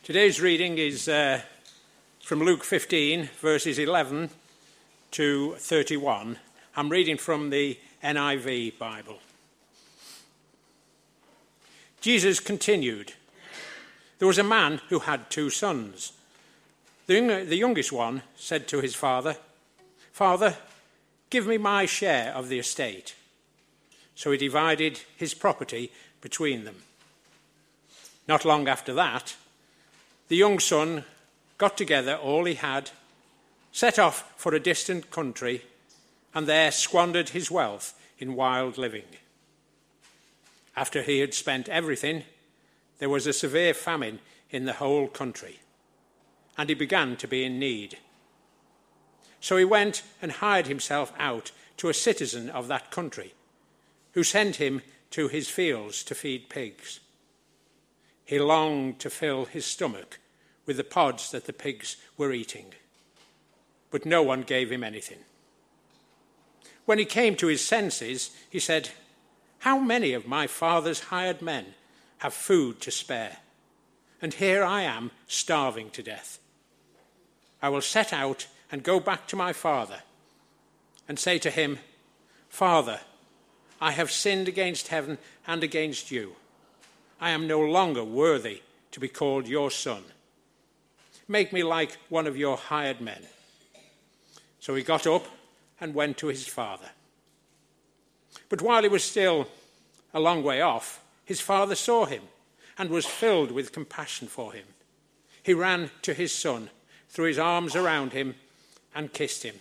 Today's reading is from Luke 15, verses 11 to 31. I'm reading from the NIV Bible. Jesus continued, "There was a man who had 2 sons. The youngest one said to his father, 'Father, give me my share of the estate.' So he divided his property between them. Not long after that, the young son got together all he had, set off for a distant country, and there squandered his wealth in wild living. After he had spent everything, there was a severe famine in the whole country, and he began to be in need. So he went and hired himself out to a citizen of that country, who sent him to his fields to feed pigs. He longed to fill his stomach with the pods that the pigs were eating, but no one gave him anything. When he came to his senses, he said, 'How many of my father's hired men have food to spare? And here I am starving to death. I will set out and go back to my father and say to him, Father, I have sinned against heaven and against you. I am no longer worthy to be called your son. Make me like one of your hired men.' So he got up and went to his father. But while he was still a long way off, his father saw him and was filled with compassion for him. He ran to his son, threw his arms around him, and kissed him.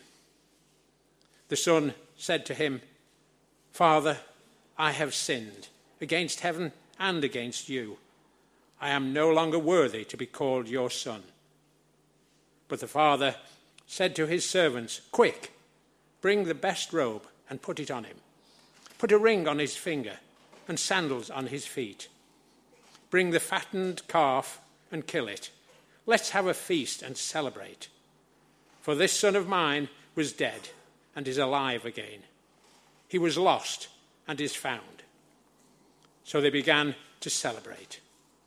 The son said to him, 'Father, I have sinned against heaven and against you. I am no longer worthy to be called your son.' But the father said to his servants, 'Quick, bring the best robe and put it on him. Put a ring on his finger and sandals on his feet. Bring the fattened calf and kill it. Let's have a feast and celebrate. For this son of mine was dead and is alive again. He was lost and is found.' So they began to celebrate.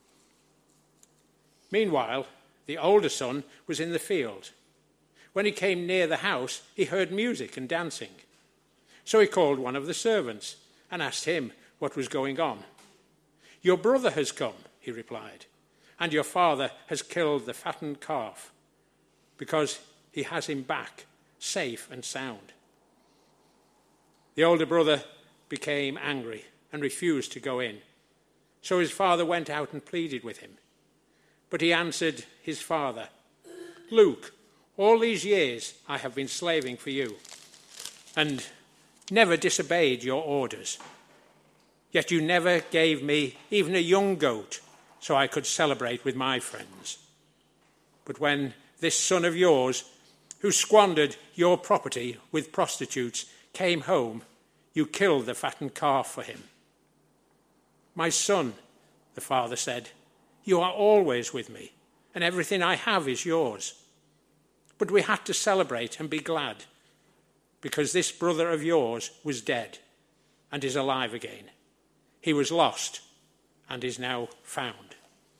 Meanwhile, the older son was in the field. When he came near the house, he heard music and dancing. So he called one of the servants and asked him what was going on. 'Your brother has come,' he replied, 'and your father has killed the fattened calf, because he has him back, safe and sound.' The older brother became angry and refused to go in. So his father went out and pleaded with him. But he answered his father, 'Look, all these years I have been slaving for you and never disobeyed your orders. Yet you never gave me even a young goat so I could celebrate with my friends. But when this son of yours, who squandered your property with prostitutes, came home, you killed the fattened calf for him.' 'My son,' the father said, 'you are always with me, and everything I have is yours. But we had to celebrate and be glad, because this brother of yours was dead and is alive again. He was lost and is now found.'"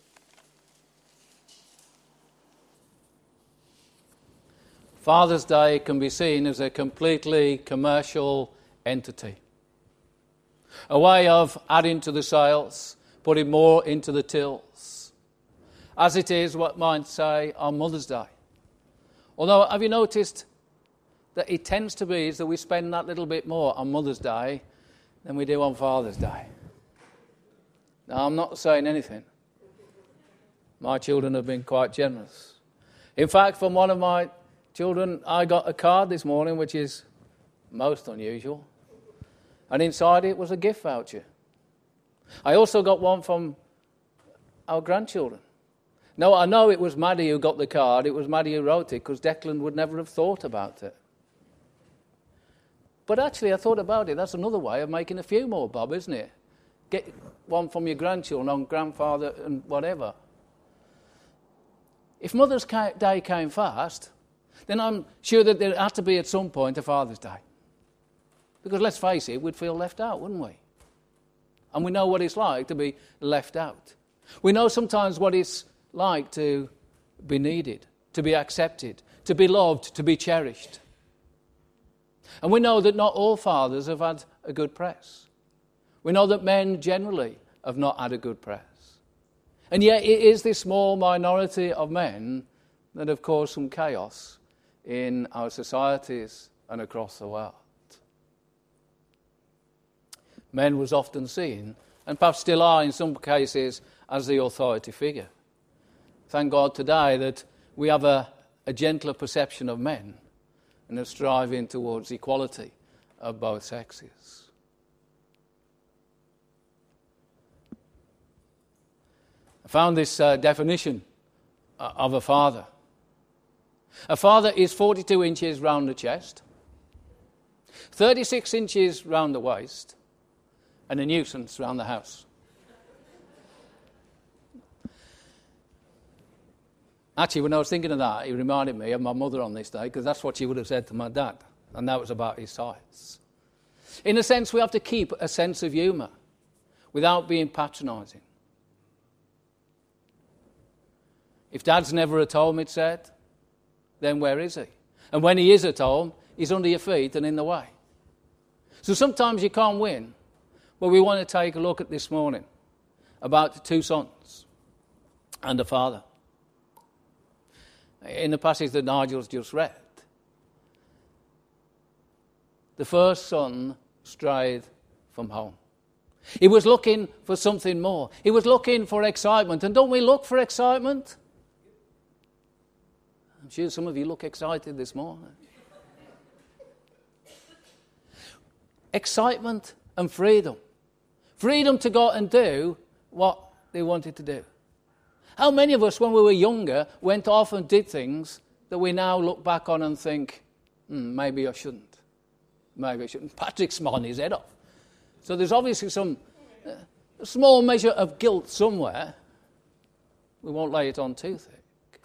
Father's Day can be seen as a completely commercial entity. A way of adding to the sales, putting more into the tills. As it is, what might say, on Mother's Day. Although, have you noticed that it tends to be is that we spend that little bit more on Mother's Day than we do on Father's Day? Now, I'm not saying anything. My children have been quite generous. In fact, from one of my children, I got a card this morning, which is most unusual. And inside it was a gift voucher. I also got one from our grandchildren. No, I know it was Maddie who got the card. It was Maddie who wrote it, because Declan would never have thought about it. But actually, I thought about it. That's another way of making a few more, Bob, isn't it? Get one from your grandchildren on grandfather and whatever. If Mother's Day came fast, then I'm sure that there had to be at some point a Father's Day. Because let's face it, we'd feel left out, wouldn't we? And we know what it's like to be left out. We know sometimes what it's like to be needed, to be accepted, to be loved, to be cherished. And we know that not all fathers have had a good press. We know that men generally have not had a good press. And yet it is this small minority of men that have caused some chaos in our societies and across the world. Men was often seen, and perhaps still are in some cases, as the authority figure. Thank God today that we have a gentler perception of men and are striving towards equality of both sexes. I found this definition of a father. A father is 42 inches round the chest, 36 inches round the waist, and a nuisance round the house. Actually, when I was thinking of that, it reminded me of my mother on this day, because that's what she would have said to my dad, and that was about his size. In a sense, we have to keep a sense of humour without being patronising. If Dad's never at home, it said, then where is he? And when he is at home, he's under your feet and in the way. So sometimes you can't win. But we want to take a look at this morning about the two sons and the father. In the passage that Nigel's just read, the first son strayed from home. He was looking for something more. He was looking for excitement. And don't we look for excitement? I'm sure some of you look excited this morning. Excitement and freedom. Freedom to go and do what they wanted to do. How many of us, when we were younger, went off and did things that we now look back on and think, maybe I shouldn't. Maybe I shouldn't. Patrick's smiling his head off. So there's obviously some small measure of guilt somewhere. We won't lay it on too thick.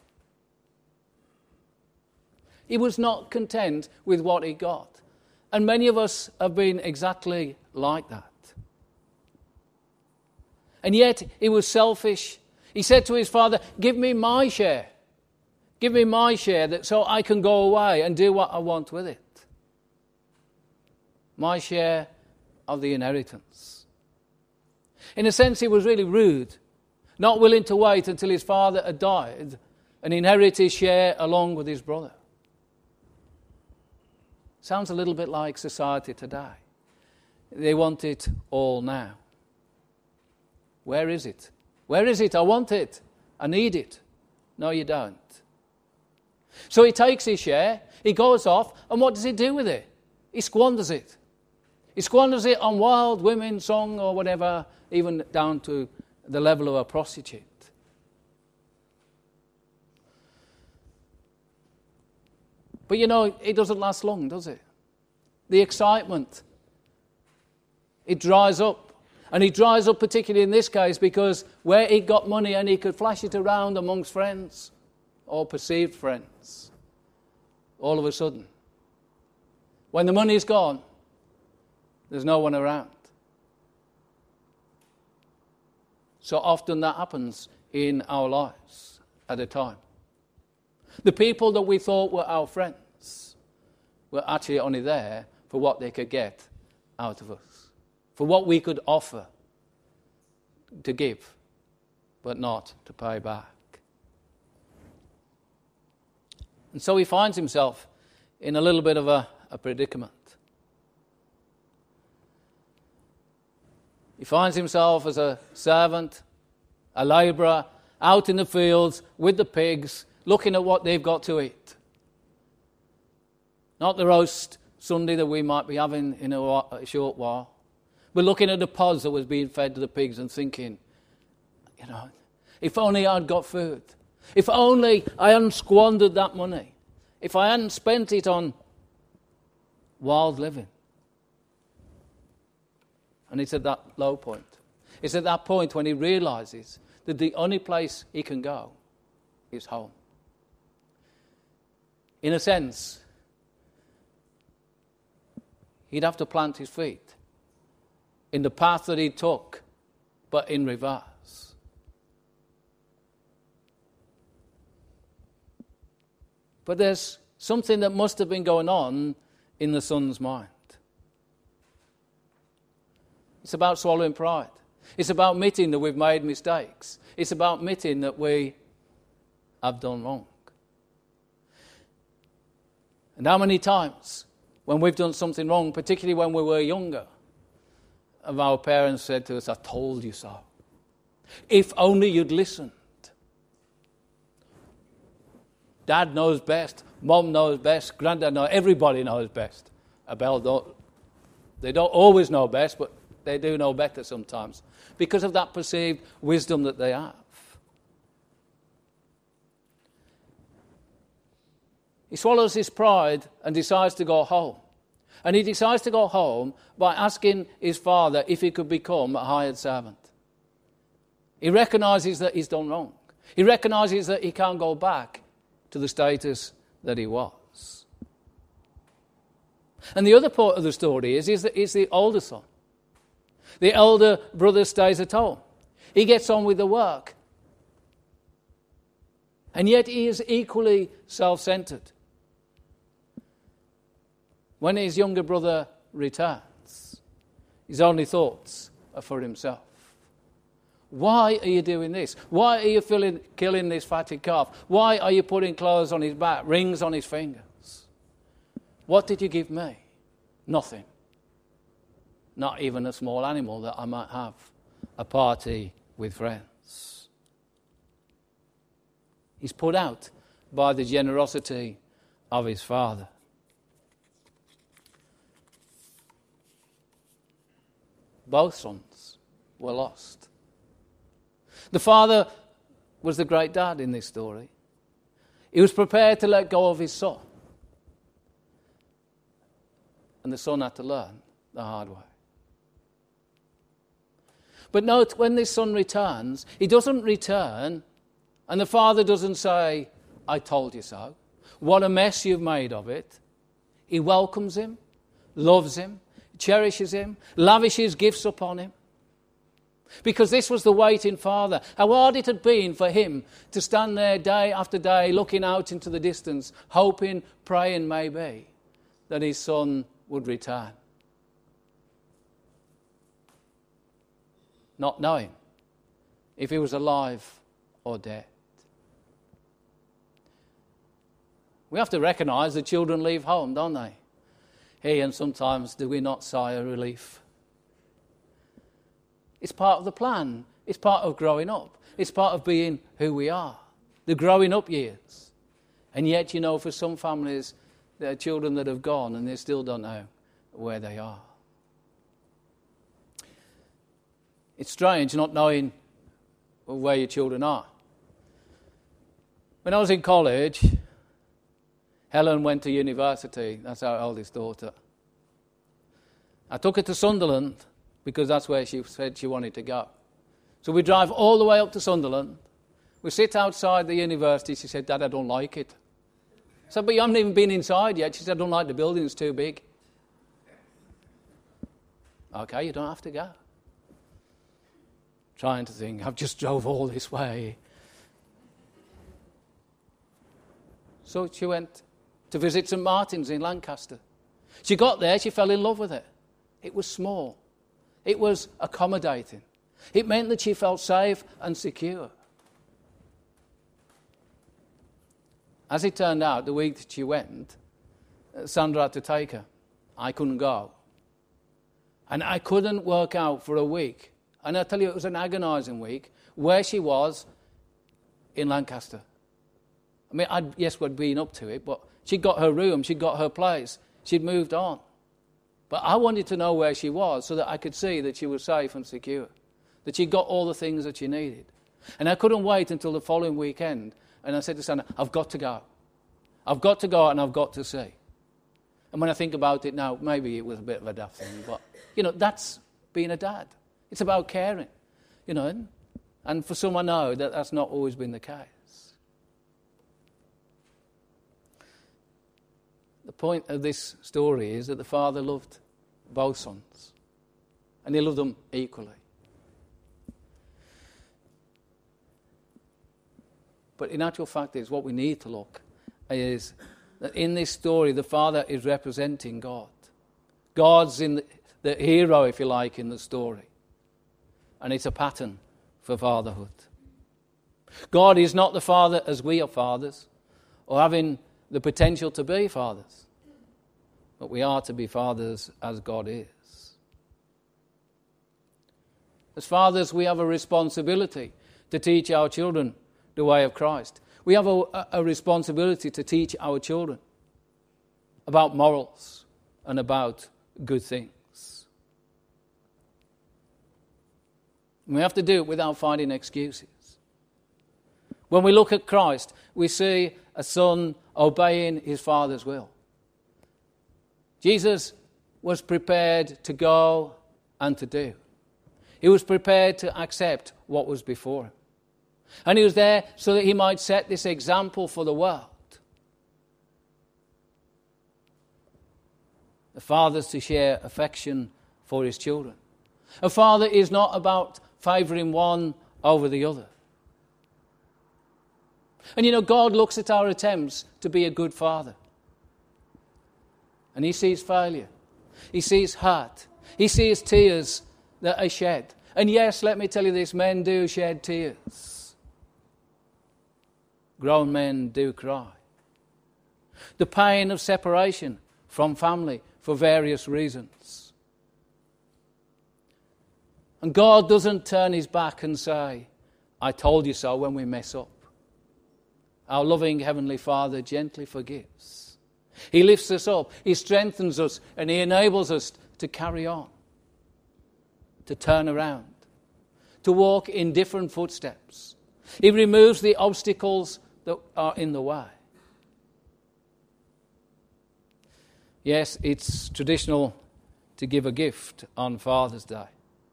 He was not content with what he got. And many of us have been exactly like that. And yet he was selfish. He said to his father, give me my share. Give me my share so I can go away and do what I want with it. My share of the inheritance. In a sense, he was really rude, not willing to wait until his father had died and inherit his share along with his brother. Sounds a little bit like society today. They want it all now. Where is it? Where is it? I want it. I need it. No, you don't. So he takes his share, he goes off, and what does he do with it? He squanders it. He squanders it on wild women, song or whatever, even down to the level of a prostitute. But you know, it doesn't last long, does it? The excitement, it dries up. And he dries up particularly in this case because where he got money and he could flash it around amongst friends or perceived friends, all of a sudden, when the money's gone, there's no one around. So often that happens in our lives at a time. The people that we thought were our friends were actually only there for what they could get out of us. For what we could offer to give, but not to pay back. And so he finds himself in a little bit of a predicament. He finds himself as a servant, a labourer, out in the fields with the pigs, looking at what they've got to eat. Not the roast Sunday that we might be having in a short while. We're looking at the pods that was being fed to the pigs and thinking, you know, if only I'd got food. If only I hadn't squandered that money. If I hadn't spent it on wild living. And it's at that low point. It's at that point when he realises that the only place he can go is home. In a sense, he'd have to plant his feet in the path that he took, but in reverse. But there's something that must have been going on in the son's mind. It's about swallowing pride. It's about admitting that we've made mistakes. It's about admitting that we have done wrong. And how many times when we've done something wrong, particularly when we were younger, have our parents said to us, "I told you so. If only you'd listened." Dad knows best, Mom knows best, Granddad knows, everybody knows best. They don't always know best, but they do know better sometimes because of that perceived wisdom that they have. He swallows his pride and decides to go home. And he decides to go home by asking his father if he could become a hired servant. He recognises that he's done wrong. He recognises that he can't go back to the status that he was. And the other part of the story is that it's the older son. The elder brother stays at home. He gets on with the work. And yet he is equally self-centred. When his younger brother returns, his only thoughts are for himself. Why are you doing this? Why are you killing this fatted calf? Why are you putting clothes on his back, rings on his fingers? What did you give me? Nothing. Not even a small animal that I might have a party with friends. He's put out by the generosity of his father. Both sons were lost. The father was the great dad in this story. He was prepared to let go of his son. And the son had to learn the hard way. But note, when this son returns, he doesn't return, and the father doesn't say, "I told you so. What a mess you've made of it." He welcomes him, loves him, cherishes him, lavishes gifts upon him. Because this was the waiting father. How hard it had been for him to stand there day after day, looking out into the distance, hoping, praying maybe, that his son would return. Not knowing if he was alive or dead. We have to recognise that children leave home, don't they? Hey, and sometimes do we not sigh a relief? It's part of the plan. It's part of growing up. It's part of being who we are. The growing up years. And yet, for some families, there are children that have gone and they still don't know where they are. It's strange not knowing where your children are. When I was in college, Helen went to university. That's our eldest daughter. I took her to Sunderland because that's where she said she wanted to go. So we drive all the way up to Sunderland. We sit outside the university. She said, "Dad, I don't like it." I said, "But you haven't even been inside yet." She said, "I don't like the building, it's too big." Okay, you don't have to go. Trying to think, I've just drove all this way. So she went to visit St. Martin's in Lancaster. She got there, she fell in love with it. It was small. It was accommodating. It meant that she felt safe and secure. As it turned out, the week that she went, Sandra had to take her. I couldn't go. And I couldn't work out for a week. And I tell you, it was an agonising week, where she was in Lancaster. I mean, yes, we'd been up to it, but she'd got her room, she'd got her place, she'd moved on. But I wanted to know where she was so that I could see that she was safe and secure, that she'd got all the things that she needed. And I couldn't wait until the following weekend. And I said to Sandra, I've got to go. I've got to go and I've got to see. And when I think about it now, maybe it was a bit of a daft thing, but, that's being a dad. It's about caring, and for some I know that that's not always been the case. The point of this story is that the father loved both sons, and he loved them equally. But in actual fact, it's what we need to look is that in this story, the father is representing God. God's the hero, if you like, in the story. And it's a pattern for fatherhood. God is not the father as we are fathers, or having the potential to be fathers. But we are to be fathers as God is. As fathers, we have a responsibility to teach our children the way of Christ. We have a responsibility to teach our children about morals and about good things. We have to do it without finding excuses. When we look at Christ, we see a son obeying his Father's will. Jesus was prepared to go and to do. He was prepared to accept what was before him. And he was there so that he might set this example for the world. The father's to share affection for his children. A father is not about favouring one over the other. And you know, God looks at our attempts to be a good father. And he sees failure. He sees hurt. He sees tears that are shed. And yes, let me tell you this, men do shed tears. Grown men do cry. The pain of separation from family for various reasons. And God doesn't turn his back and say, I told you so, when we mess up. Our loving Heavenly Father gently forgives. He lifts us up, he strengthens us, and he enables us to carry on, to turn around, to walk in different footsteps. He removes the obstacles that are in the way. Yes, it's traditional to give a gift on Father's Day.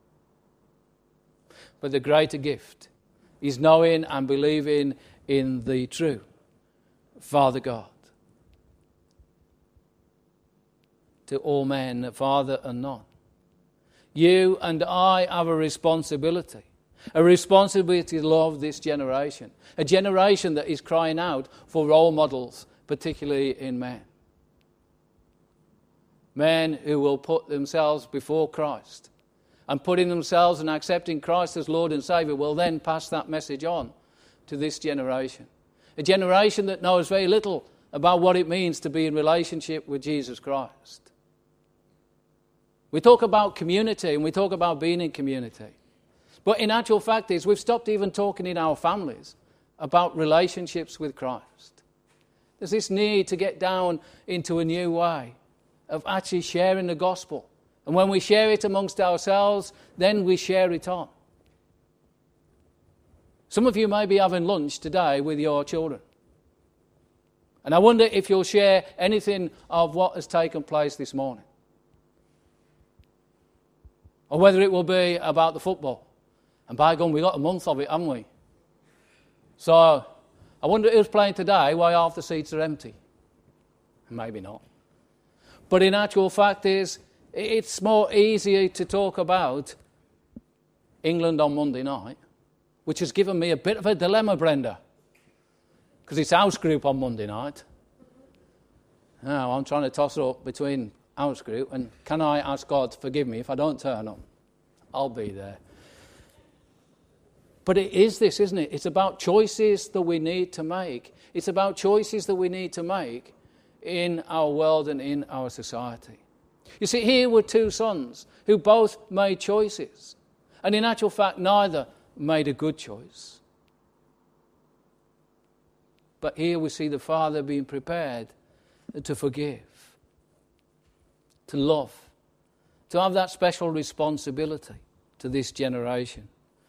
But the greater gift is knowing and believing in the true Father God. To all men, Father and none. You and I have a responsibility to love this generation. A generation that is crying out for role models, particularly in men. Men who will put themselves before Christ, and putting themselves and accepting Christ as Lord and Saviour will then pass that message on to this generation. A generation that knows very little about what it means to be in relationship with Jesus Christ. We talk about community and we talk about being in community. But in actual fact is we've stopped even talking in our families about relationships with Christ. There's this need to get down into a new way of actually sharing the gospel. And when we share it amongst ourselves, then we share it on. Some of you may be having lunch today with your children. And I wonder if you'll share anything of what has taken place this morning. Or whether it will be about the football. And by God, we got a month of it, haven't we? So, I wonder who's playing today, why half the seats are empty. Maybe not. But in actual fact is, it's more easier to talk about England on Monday night, which has given me a bit of a dilemma, Brenda, because it's house group on Monday night. Now I'm trying to toss it up between house group and can I ask God to forgive me if I don't turn up? I'll be there. But it is this, isn't it? It's about choices that we need to make. It's about choices that we need to make in our world and in our society. You see, here were two sons who both made choices. And in actual fact, neither made a good choice. But here we see the father being prepared to forgive, to love, to have that special responsibility to this generation.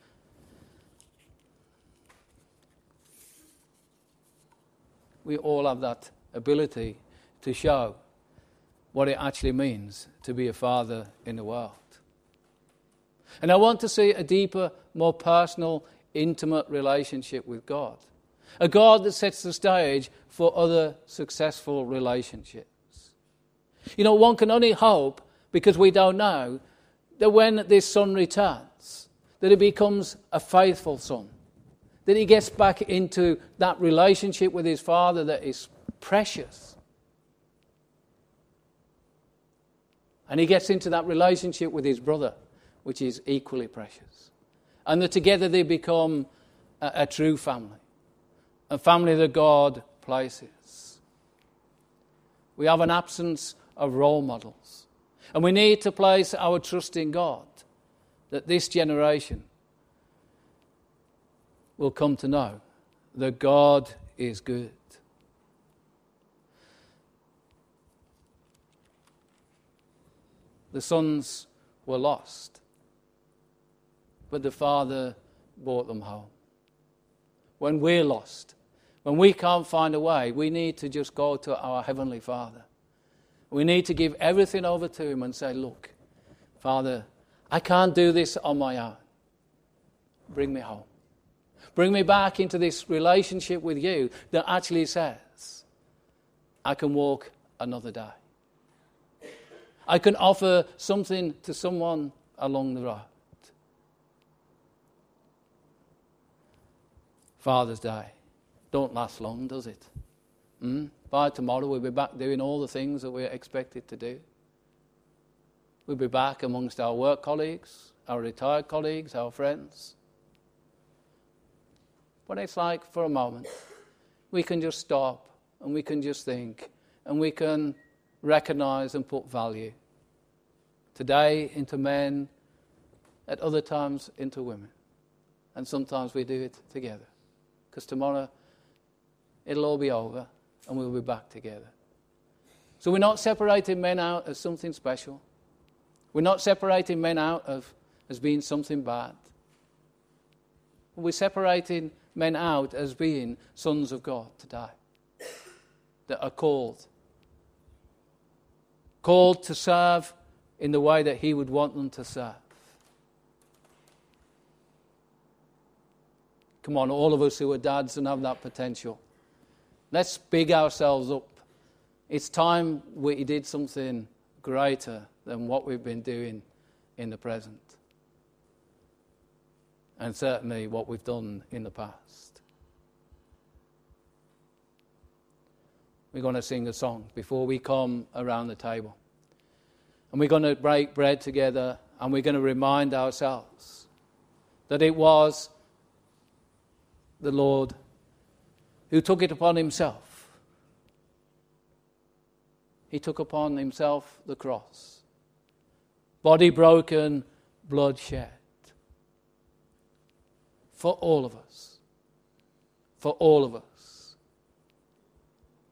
We all have that ability to show what it actually means to be a father in the world. And I want to see a deeper, more personal, intimate relationship with God. A God that sets the stage for other successful relationships. You know, one can only hope, because we don't know, that when this son returns, that he becomes a faithful son. That he gets back into that relationship with his father that is precious. And he gets into that relationship with his brother, which is equally precious. And that together they become a true family, a family that God places. We have an absence of role models. And we need to place our trust in God that this generation will come to know that God is good. The sons were lost, but the Father brought them home. When we're lost, when we can't find a way, we need to just go to our Heavenly Father. We need to give everything over to Him and say, look, Father, I can't do this on my own. Bring me home. Bring me back into this relationship with you that actually says, I can walk another day. I can offer something to someone along the road. Father's Day don't last long, does it? By tomorrow we'll be back doing all the things that we're expected to do. We'll be back amongst our work colleagues, our retired colleagues, our friends. But it's like, for a moment, we can just stop and we can just think and we can recognize and put value. Today into men, at other times into women. And sometimes we do it together. Because tomorrow it'll all be over and we'll be back together. So we're not separating men out as something special. We're not separating men out as being something bad. We're separating men out as being sons of God today. That are called to serve in the way that He would want them to serve. Come on, all of us who are dads and have that potential. Let's big ourselves up. It's time we did something greater than what we've been doing in the present. And certainly what we've done in the past. We're going to sing a song before we come around the table. And we're going to break bread together and we're going to remind ourselves that it was the Lord who took it upon Himself. He took upon Himself the cross. Body broken, blood shed. For all of us. For all of us.